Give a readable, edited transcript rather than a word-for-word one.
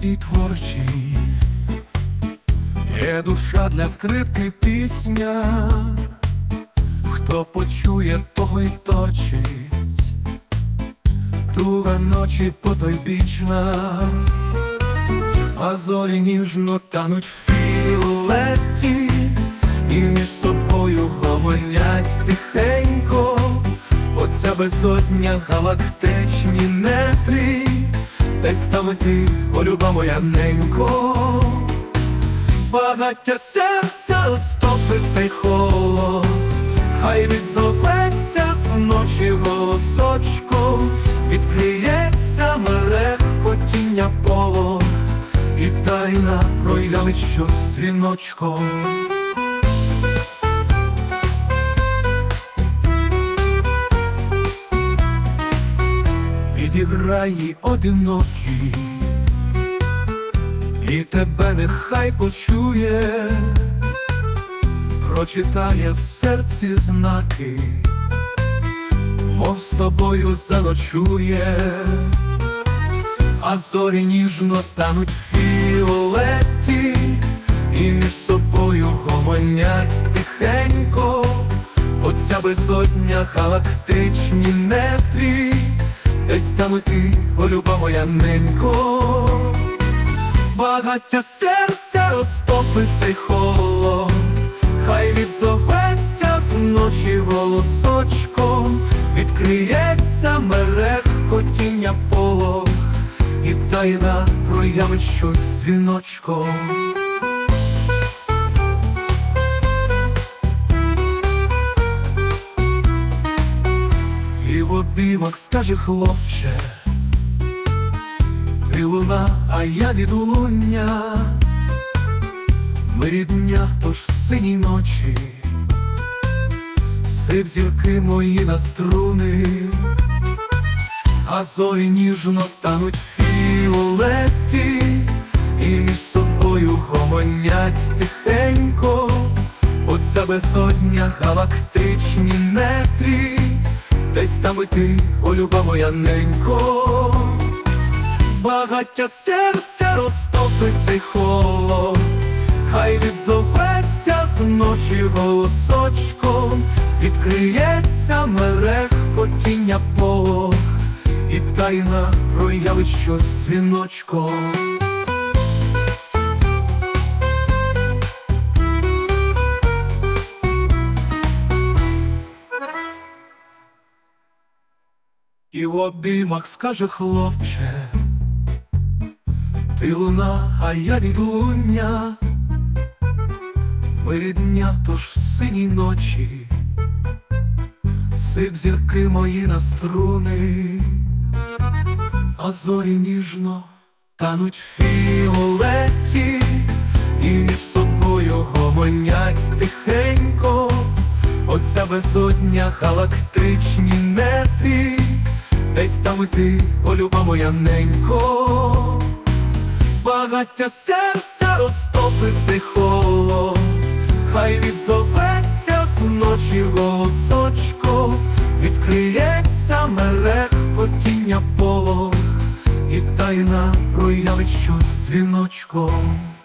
мелодій творчій, є душа для скрипки пісня, хто почує, того й точить, туга ночі потойбічна, а зорі ніжно тануть в фіолеті, і між собою гомонять тихенько. Оця безодня галактичні нетрі, десь там і ти, о люба моя ненько. Багаття серця розтопить цей холод, хай відзоветься з ночі голосочком, відкриється мерехкотіння полог, і тайна проявить щось дзвіночком. Підіграй одинокий, і тебе нехай почує, прочитає в серці знаки, мов з тобою заночує, а зорі ніжно тануть в фіолеті, і між собою гомонять тихенько. Оця безодня галактичні нетрі, десь там і ти, о люба моя ненько. Багаття серця розтопить цей холод, хай відзоветься з ночі голосочком, відкриється мерехкотіння полог, і тайна проявить щось дзвіночком. І в обіймах скаже хлопче, ти луна, а я відлуння, ми рідня, тож в синій ночі сип зірки мої на струни, а зорі ніжно тануть в фіолеті, і між собою гомонять тихенько. Оця безодня галактичні нетрі, десь там і ти, о люба моя ненько. Багаття серця розтопить цей холод, хай відзоветься з ночі голосочком, відкриється мерехкотіння полог, і тайна проявить щось дзвіночком. І в обіймах скаже хлопче, ти луна, а я відлуння, ми рідня, тож в синій ночі сип зірки мої на струни, а зорі ніжно тануть в фіолеті, і між собою гомонять тихенько. Оця безодня галактичні нетрі, десь там і ти, о люба моя ненько. Багаття серця розтопить цей холод, хай відзоветься з ночі голосочком, відкриється мерехкотіння полог, і тайна проявить щось дзвіночком.